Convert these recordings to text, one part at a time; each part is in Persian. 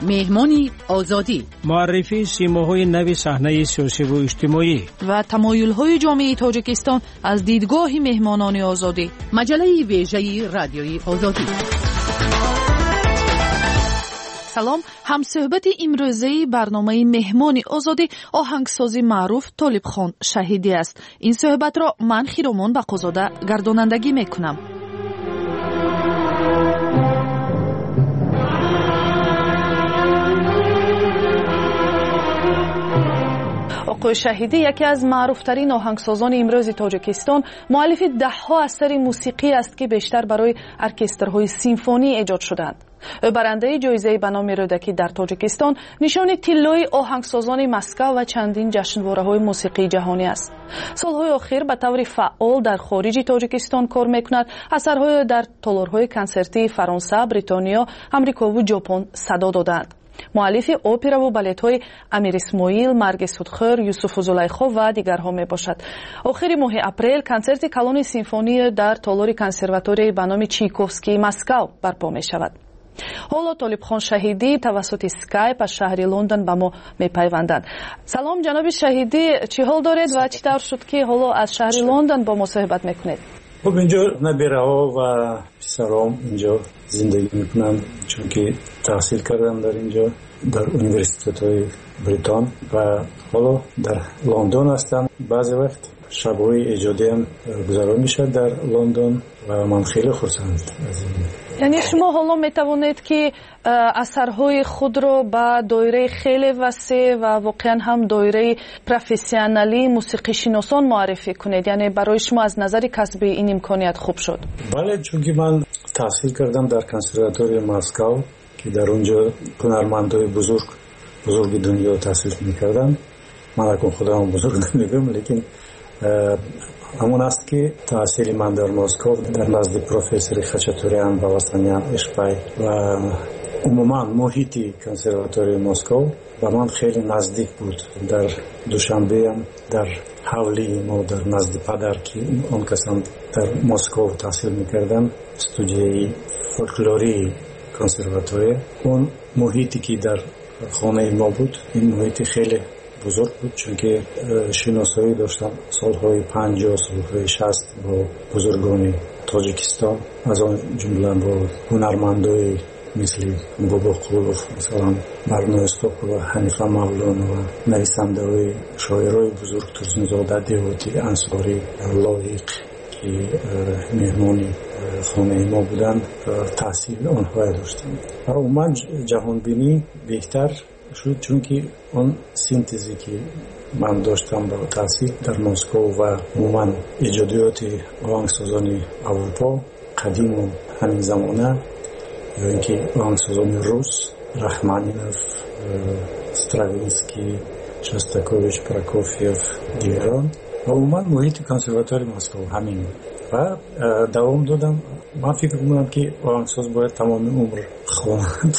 مهمانی آزادی، معرفی سیماهای نو صحنه سیاسی و اجتماعی و تمایل‌های جامعه تاجیکستان از دیدگاه مهمانان آزادی. مجله ویژه رادیوی آزادی. سلام، همصحبت امروزی برنامه مهمان آزادی آهنگساز معروف طالبخان شهیدی است. این صحبت را من خیرامان بقازاده گردانندگی میکنم. آقای شهیدی یکی از معروفترین آهنگسازان امروز تاجیکستان، مؤلف ده‌ها اثر موسیقی است که بیشتر برای ارکسترهای سیمفونی ایجاد شدند. او برنده جایزه به نام رودکی در تاجیکستان، نشان طلای آهنگسازان مسکو و چندین جشنواره‌های موسیقی جهانی است. سالهای اخیر به طور فعال در خارج تاجیکستان کار می‌کند. اثرهای در تالارهای کنسرتی فرانسه، بریتانیا، آمریکا و ژاپن صدا دادند. مؤلف اپرا و بالت‌های امیر اسماعیل، مرگ سودخور، یوسف و زلیخا و دیگرها میباشد. آخر ماه اپریل کنسرت کلون سیمفونی در تالار کنسرواتوری به نام چایکوفسکی مسکو برپا میشود. حالا طالبخان شهیدی توسط اسکایپ از شهر لندن به ما میپیوندند. سلام جناب شهیدی، چی حال دارید و چطور شد که حالا از شهر لندن با ما صحبت میکنید؟ خب اینجا نبیره‌ها و پسرام اینجا زندگی میکنم، چون که تحصیل کردم در اینجا در انیورسیته‌های بریتان و حالا در لندن هستم. بعضی وقت شب‌های ایجادی هم گذران میشه در لندن و من خیلی خرسند از این. یعنی شما حالا میتوانید که اثرهای خود را به دایره خیلی وسیع و واقعا هم دایره پروفسیونالی موسیقی شناسان معرفی کنید، یعنی برای شما از نظر کسبی این امکانیت خوب شد؟ بله، چون که من تحصیل کردم در کنسرواتوری مسکو که در اونجا هنرمندای بزرگ دنیا تحصیل میکردم. من اکنون خودم بزرگ نمیگم، لیکن همون است که تحصیل من در مسکو در نزد پروفسور خچاتوریان و وستانیان اشپای و عموما محیطی کنسرواتوری مسکو و من خیلی نزدیک بود. در دوشنبه هم در حولی ما در نزد پدر که اون کسان در مسکو تحصیل میکردن استودیوی فولکلوری کنسرواتوری، اون محیطی که در خانه ما بود این محیط خیلی بزرگ بود، چون که شناسایی داشتم سالهای 50 سالهای 60 با بزرگان تاجیکستان، از آن جمله با هنرمندای مثل بابا قولوف، مثلا مرنوستوک و حنیفه مولون و نویسنده‌های شاعرای بزرگ ترسمزاده دیوتی انصاری لایق که مهمانی خانه ما بودند تحصیل آنها داشتم. و عموما جهانبینی بهتر شد، چون که اون سینتزی که من داشتم با تحصیل در مسکو و عموما ایجادیات آهنگسازان اروپا قدیم و همین زمانه یا اینکه آهنگسازان روس، رحمانینوف، استراوینسکی، شستاکوویچ، پراکوفیف، دیگران و عموما محیط کنسرواتوری مسکو همین و دوام دادم. من فکر می‌کنم که آهنگساز باید تمام عمر خواند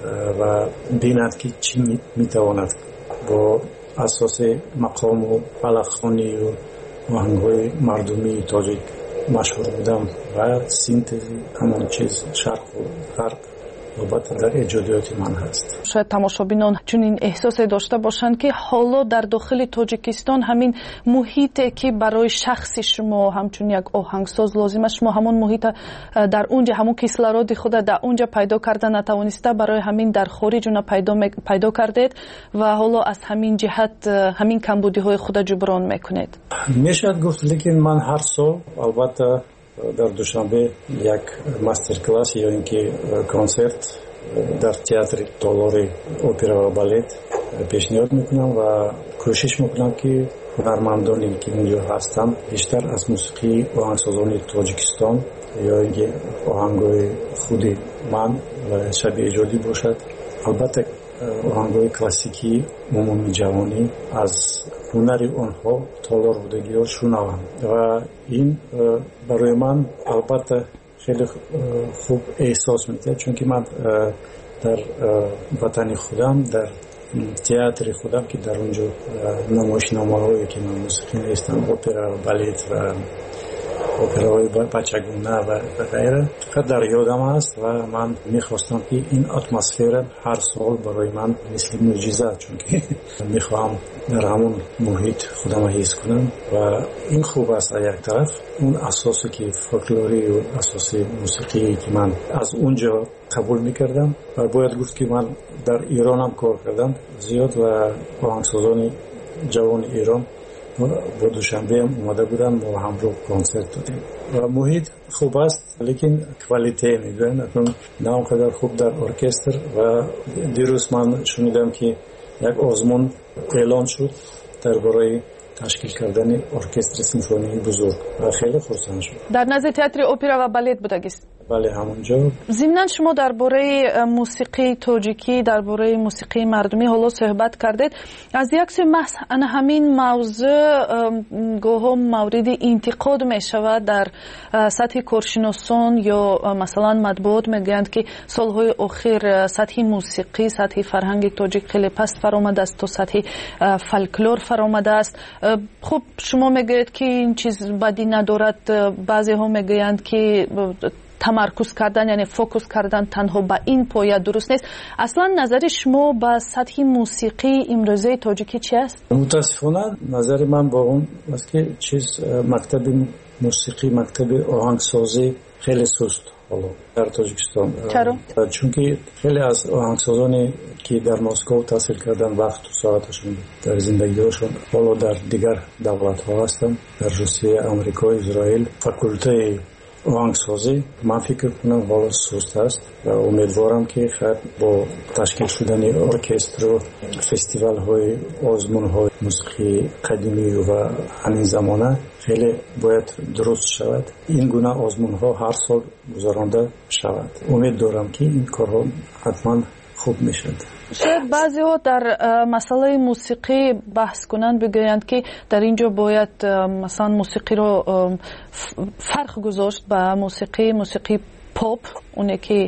و بیند که چی میتواند با اساس مقام و بلخانی و آهنگ‌های مردمی تاجیک مشهور بودم و سینتزی همان چیز شرق و غرب البته در ایجادیات من هست. شاید تماشابینان چنین احساسی داشته باشند که حالا در داخل تاجیکستان همین محیطی که برای شخص شما همچون یک آهنگساز لازم است، شما همون محیط در اونجا همون کیسلارود خود در اونجا پیدا کرده نتوانسته، برای همین در خارج اون پیدا کردید و حالا از همین جهت همین کمبودی های خود جبران میکنید. میشد گفت، لیکن من هر سال البته در دوشنبه یک ماستر کلاس یا اینکه کنسرت در تئاتر تالار اپرا و بالت پیشنهاد میکنم و کوشش میکنم که هنرمندانی که اینجا هستن بیشتر از موسیقی آهنگسازان تاجیکستان یا اینکه آهنگای خود من و شبیه ایجادی باشد. البته آهنگای کلاسیکی عمومی جوانی از هنر آنها تالار بودگی ها شنوم و این برای من البته خیلی خوب احساس میده، چون که من در وطن خودم در تئاتر خودم که در اونجا نمایشنامه‌هایی که من موسیقی نوشتم، اپرا، بالت و اپراهای بچگونه و غیره فقط در یادم است و من میخواستم که این اتمسفر هر سال برای من مثل معجزه، چون که میخوام در همون محیط خودم حس کنم و این خوب است. یک طرف اون اساسی که فولکلوری و اساسی موسیقی که من از اونجا قبول میکردم و باید گفت که من در ایران هم کار کردم زیاد و آهنگسازان جوان ایران با دوشنبه هم اومده بودن، ما همراه کنسرت دادیم و محیط خوب است لیکن کوالیته میگن نه اونقدر خوب در ارکستر. و دیروز من شنیدم که یک آزمون اعلان شد درباره تشکیل کردن ارکستر سیمفونی بزرگ و خیلی خرسند شد. در نزد تئاتر اپرا و بالت بودگیست؟ بله همونجا. ضمناً شما درباره موسیقی تاجیکی، درباره موسیقی مردمی حالا صحبت کردید. از یک سوی همین موضوع گاهی مورد انتقاد می شود در سطح کارشناسان یا مثلا مطبوعات میگویند که سالهای اخیر سطح موسیقی، سطح فرهنگ تاجیک خیلی پست فرآمده است تا سطح فولکلور فرآمده است. خب شما میگویید که این چیز بدی ندارد، بعضی ها میگویند که تمرکز کردن یعنی فوکس کردن تنها به این پایه درست نیست. اصلا نظر شما به سطح موسیقی امروزه تاجیکی چی است؟ متاسفانه نظر من با اون است که مکتب موسیقی، مکتب آهنگسازی خیلی سست حالا در تاجیکستان. چرا؟ چون که خیلی از آهنگسازانی که در مسکو تحصیل کردن وقت و ساعتشون در زندگیشون حالا در دیگر دولت ها هستن، در روسیه، آمریکا، اسرائیل. فاکولته آهنگسازی من فکر کنم حالا سست است و امیدوارم که خیلی با تشکیل شدن ارکستر و فستیوال های، آزمون های موسیقی قدیمی و همین زمانه خیلی باید درست شود. این گونه آزمون ها هر سال گذرانده شود. امید دارم که این کارها حتما خوب میشد. شاید بعضی ها در مسئله موسیقی بحث کنند بگویند که در اینجا باید مثلا موسیقی رو فرق گذاشت با موسیقی پاپ، اونه که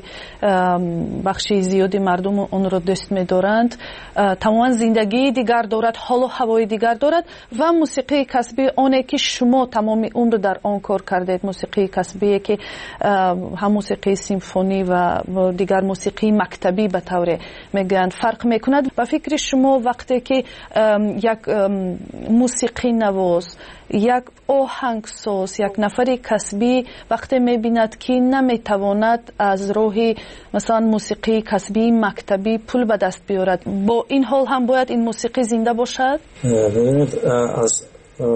بخشی زیادی مردم اون رو دوست می‌دارند، تماما زندگی دیگر دارد، حال و هوای دیگر دارد و موسیقی کسبی اونه که شما تمام عمر در آن کار کردید. موسیقی کسبی که هم موسیقی سیمفونی و دیگر موسیقی مکتبی به طور میگن فرق میکند. و فکر شما وقتی که یک موسیقی نواز، یک آهنگساز، یک نفر کسبی وقتی میبیند که نمیتواند از راه مثلا موسیقی کسبی مکتبی پول به دست بیارد، با این حال هم باید این موسیقی زنده باشد؟ ببینید از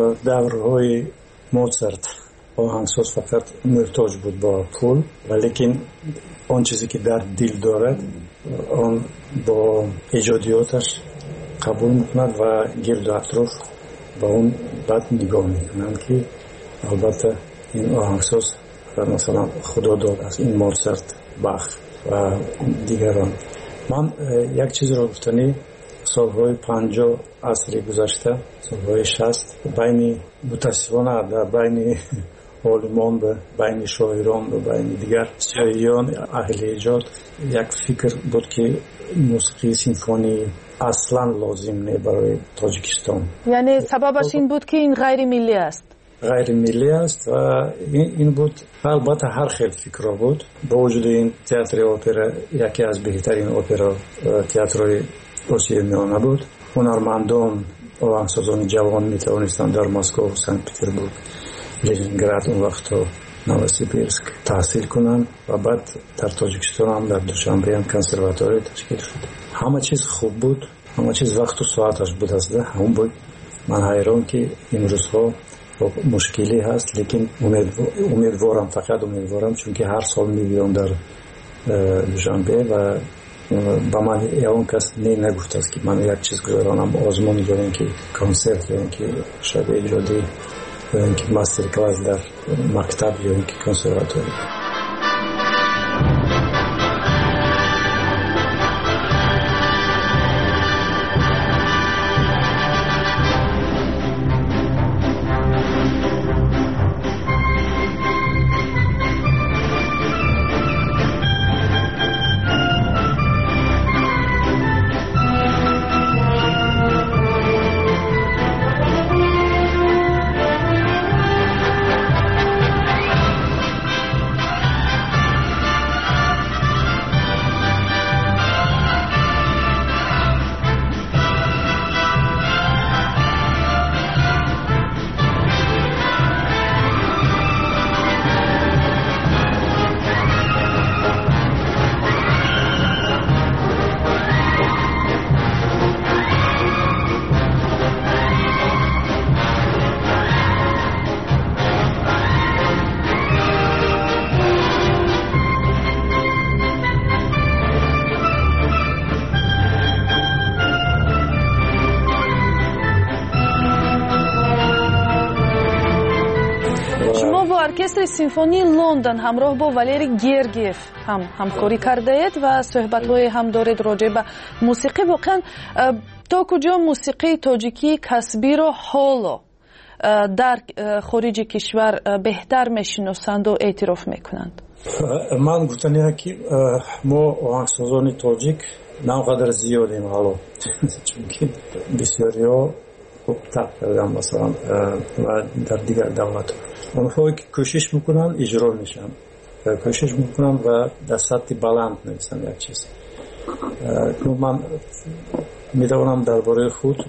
دورهای موزارت آهنگساز فقط محتاج بود با پول، ولیکن آن چیزی که در دل دارد آن با ایجادیاتش قبول میکند و گرد و اطراف با اون بد نگاه میکنند که البته این آهنگساز مثلا خدا داد از این موزارت، باخ و دیگران. من یک چیز را گفتنی سالهای 50 عصر گذشته، سالهای 60 بین متاسفانه در بین عالمان و بین شاعران و بین دیگر سیاهیان اهل ایجاد یک فکر بود که موسیقی سیمفونی اصلا لازم نه برای تاجیکستان. یعنی سببش این بود که این غیر ملی است. غیر ملی است و این بود. البته هر خیلی فکر بود. با وجود این تئاتر اپرا یکی از بهترین اپرا تئاترهای روسیه میانه بود. هنرمندان آهنگسازان جوان میتوانستند در مسکو، سنت پترزبورگ، لنینگراد اون وقت نووسیبیرسک تحصیل کنند و بعد در تاجیکستان هم در دوشنبه هم کنسرواتوری تشکیل شد. همه چیز خوب بود، همه چیز وقت و ساعتش بود است. هم بود. من حیران که این روزها مشکلی هست، لیکن امیدوارم، فقط امیدوارم، چون که هر سال میبینم در دوشنبه و با من اون کس نگفت است که من یک چیز گذارانم آزمون یا اینکه کنسرت یا اینکه شب ایجادی یا اینکه ماستر کلاس در مکتب یا اینکه کنسرواتوری. ارکستر سیمفونی لندن همراه با والری گرگیف هم همکاری کرده اید و صحبت‌های هم دارید راجع به موسیقی. واقعا تا کجا موسیقی تاجیکی کسبی رو حالا در خارج کشور بهتر میشناسند و اعتراف میکنند؟ من گفتم که ما آهنگسازان تاجیک ناقدر زیادیم حالا چون بسیاری ها تق کردن مثلا و در دیگر دولت اونها که کوشش میکنن اجرا میشن، کوشش میکنن و در سطح بلند نویسن یک چیز. من میتوانم درباره خود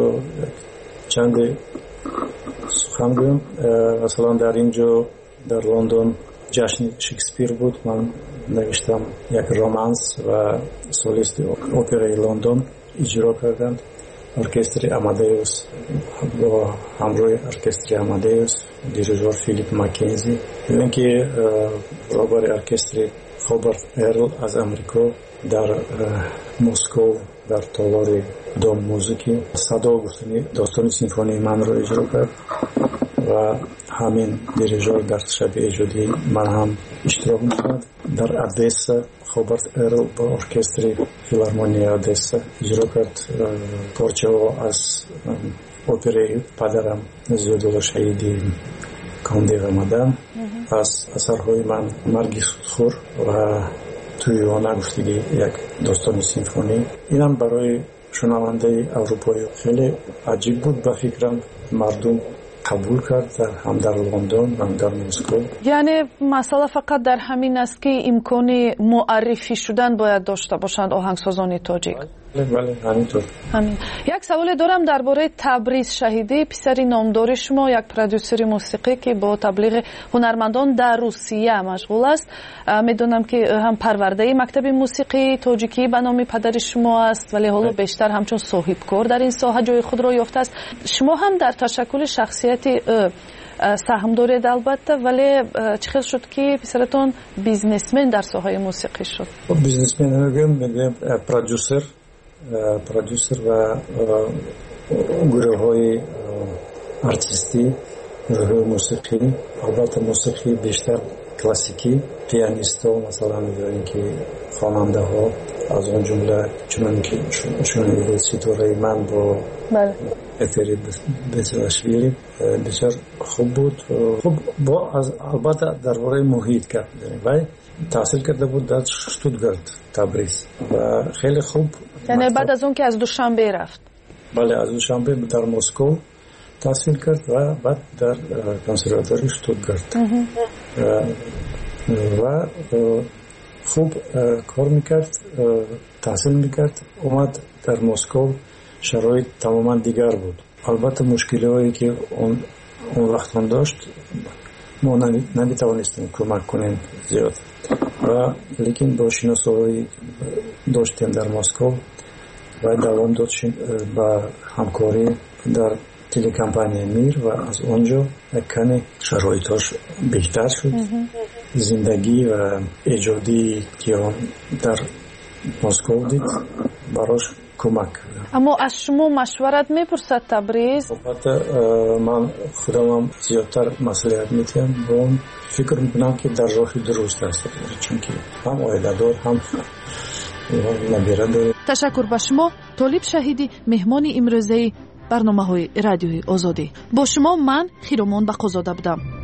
چند سخن گویم. مثلا در اینجا در لندن جشن شکسپیر بود، من نوشتم یک رمانس و سولیست اپرای لندن اجرا کردند. ارکستر امادیوس با همراه ارکستر امادیوس دیریژور فیلیپ مکنزی، دیدن که رابر ارکستر خوبرت ارل از امریکا در مسکو در تالار دوم موزیکی صدا گفتنی داستان سیمفونی من رو اجرا کرد و همین دیریژور در شب اجرایی من هم اشتراک می‌کرد. در ادسا خوبرت ارل با ارکستر فیلارمونی ادسا اجرا کرد پارچه از اپرای پدرم زیادالله شهیدی کاندی رمضان. از اثرهای من مرگ سودخور و توی آن گفتگی یک داستان سیمفونی، اینم برای شنونده اروپایی خیلی عجیب بود. به فکرم مردم قبول کرد هم در لندن هم در مسکو. یعنی مسئله فقط در همین است که امکان معرفی شدن باید داشته باشند آهنگسازان تاجیک. بله همینطور. همین. یک سوال دارم درباره تبریز شهیدی، پسری نامدار شما، یک پرودوسر موسیقی که با تبلیغ هنرمندان در روسیه مشغول است. میدونم که هم پرورده مکتب موسیقی تاجیکی به نام پدر شما است، ولی حالا بیشتر همچون صاحبکار در این ساحه جای خود را یافته است. شما هم در تشکل شخصیت سهم دارید البته، ولی چه شد که پسرتون بیزنسمن در ساحه موسیقی شد؟ بیزنسمن میگم پرودوسر و گروه های ارتیستی، گروه های موسیقی، البته موسیقی بیشتر کلاسیکی، پیانیست ها مثلا می‌دونیم که خواننده ها از اون جمله چون که ستاره من با اتری بسیارشویلی بسیار خوب بود. خب با البته درباره محیط کرد ولی تحصیل کرده بود در شتوتگارت تبریز و خیلی خوب. یعنی بعد از اون که از دوشنبه رفت؟ بله از دوشنبه در مسکو تحصیل کرد و بعد در کنسرواتوری شتوتگارت و خوب کار میکرد، تحصیل میکرد. اومد در مسکو شرایط تماما دیگر بود. البته مشکلی هایی که اون وقت داشت ما نمیتوانستیم کمک کنیم زیاد و لیکن با شناسایی داشتیم در مسکو و دوام داشتیم با همکاری در تلکمپانی میر و از اونجا کمی شرایطش بهتر شد. زندگی و ایجادی که در مسکو دید براش کمک. اما از شما مشورت میپرسد تبریز؟ من خودم زیادتر مصلحت میتیم با اون فکر میکنم که در راه درست است، چون که هم عائله دار هم نبیره دار. تشکر به شما طالب شهیدی، مهمان امروزه برنامه های رادیوی آزادی. با شما من خیرمان بقازاده بودم.